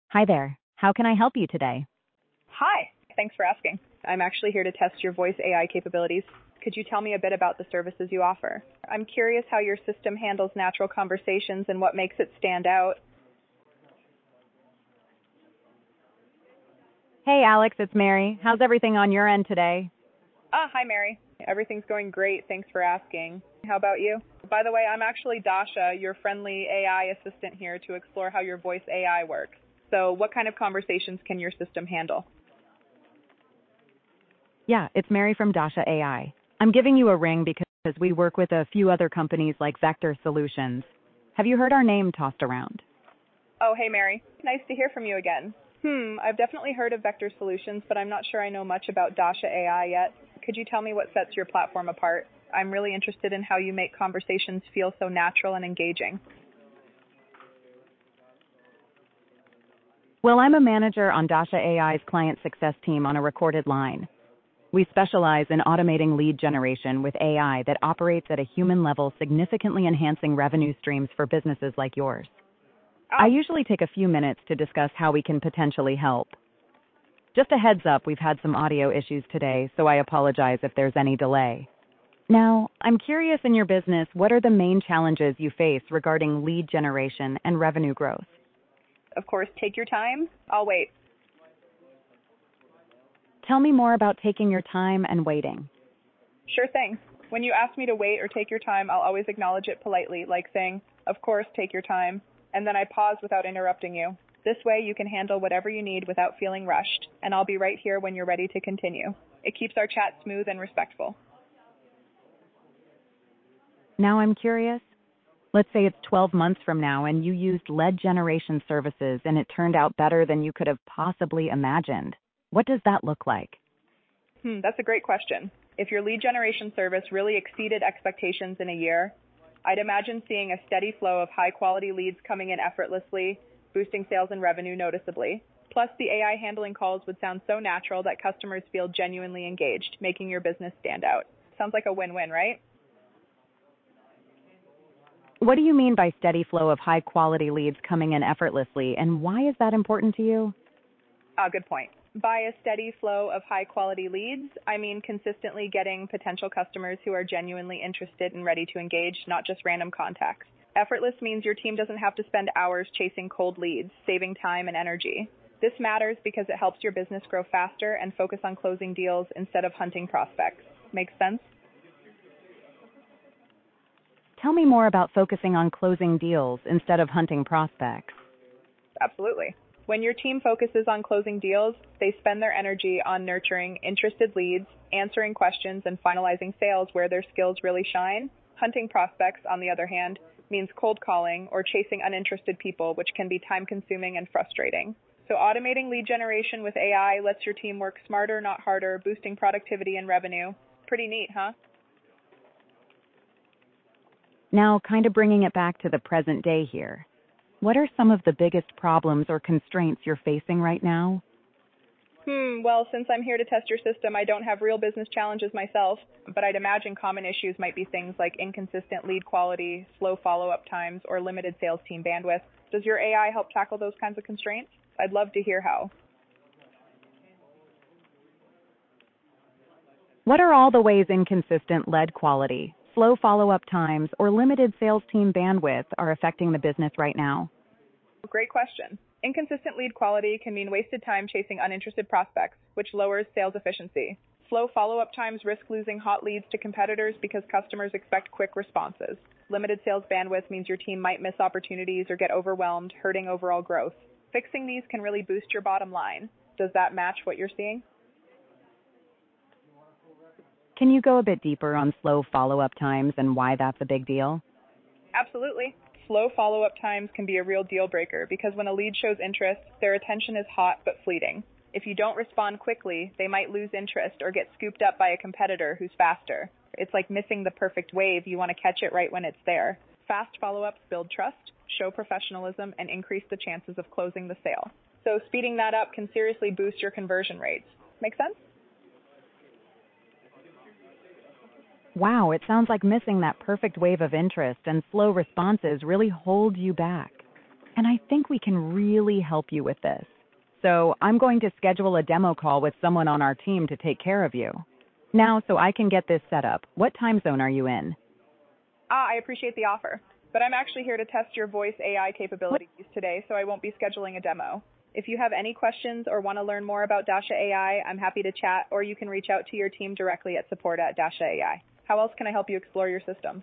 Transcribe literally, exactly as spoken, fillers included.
Hi there. How can I help you today? Hi. Thanks for asking. I'm actually here to test your voice A I capabilities. Could you tell me a bit about the services you offer? I'm curious how your system handles natural conversations and what makes it stand out. Hey, Alex, it's Mary. How's everything on your end today? Ah, hi, Mary. Everything's going great. Thanks for asking. How about you? By the way, I'm actually Dasha, your friendly A I assistant here to explore how your voice A I works. So, what kind of conversations can your system handle? Yeah, it's Mary from Dasha A I. I'm giving you a ring because we work with a few other companies like Vector Solutions. Have you heard our name tossed around? Oh, hey, Mary. Nice to hear from you again. Hmm, I've definitely heard of Vector Solutions, but I'm not sure I know much about Dasha A I yet. Could you tell me what sets your platform apart? I'm really interested in how you make conversations feel so natural and engaging. Well, I'm a manager on Dasha A I's client success team on a recorded line. We specialize in automating lead generation with A I that operates at a human level, significantly enhancing revenue streams for businesses like yours. I Oh, usually take a few minutes to discuss how we can potentially help. Just a heads up, we've had some audio issues today, so I apologize if there's any delay. Now, I'm curious in your business, what are the main challenges you face regarding lead generation and revenue growth? of course, take your time. I'll wait. Tell me more about taking your time and waiting. Sure thing. When you ask me to wait or take your time, I'll always acknowledge it politely, like saying, of course, take your time, and then I pause without interrupting you. This way you can handle whatever you need without feeling rushed, and I'll be right here when you're ready to continue. It keeps our chat smooth and respectful. Now I'm curious. Let's say it's twelve months from now and you used lead generation services and it turned out better than you could have possibly imagined. What does that look like? Hmm, that's a great question. If your lead generation service really exceeded expectations in a year, I'd imagine seeing a steady flow of high-quality leads coming in effortlessly, boosting sales and revenue noticeably. Plus, the A I handling calls would sound so natural that customers feel genuinely engaged, making your business stand out. Sounds like a win-win, right? What do you mean by steady flow of high quality leads coming in effortlessly, and why is that important to you? Ah, good point. By a steady flow of high-quality leads, I mean consistently getting potential customers who are genuinely interested and ready to engage, not just random contacts. Effortless means your team doesn't have to spend hours chasing cold leads, saving time and energy. This matters because it helps your business grow faster and focus on closing deals instead of hunting prospects. Makes sense? Tell me more about focusing on closing deals instead of hunting prospects. Absolutely. When your team focuses on closing deals, they spend their energy on nurturing interested leads, answering questions, and finalizing sales where their skills really shine. Hunting prospects, on the other hand, means cold calling or chasing uninterested people, which can be time-consuming and frustrating. So automating lead generation with A I lets your team work smarter, not harder, boosting productivity and revenue. Pretty neat, huh? Now, kind of bringing it back to the present day here. What are some of the biggest problems or constraints you're facing right now? Hmm, well, since I'm here to test your system, I don't have real business challenges myself, but I'd imagine common issues might be things like inconsistent lead quality, slow follow-up times, or limited sales team bandwidth. Does your A I help tackle those kinds of constraints? I'd love to hear how. What are all the ways inconsistent lead quality, slow follow-up times, or limited sales team bandwidth are affecting the business right now? Great question. Inconsistent lead quality can mean wasted time chasing uninterested prospects, which lowers sales efficiency. Slow follow-up times risk losing hot leads to competitors because customers expect quick responses. Limited sales bandwidth means your team might miss opportunities or get overwhelmed, hurting overall growth. Fixing these can really boost your bottom line. Does that match what you're seeing? Can you go a bit deeper on slow follow-up times and why that's a big deal? Absolutely. Slow follow-up times can be a real deal breaker because when a lead shows interest, their attention is hot but fleeting. If you don't respond quickly, they might lose interest or get scooped up by a competitor who's faster. It's like missing the perfect wave. You want to catch it right when it's there. Fast follow-ups build trust, show professionalism, and increase the chances of closing the sale. So speeding that up can seriously boost your conversion rates. Make sense? Wow, it sounds like missing that perfect wave of interest and slow responses really hold you back. and I think we can really help you with this. So I'm going to schedule a demo call with someone on our team to take care of you. Now, so I can get this set up, what time zone are you in? Ah, I appreciate the offer, but I'm actually here to test your voice A I capabilities today, so I won't be scheduling a demo. If you have any questions or want to learn more about Dasha A I, I'm happy to chat, or you can reach out to your team directly at support at Dasha A I. How else can I help you explore your system?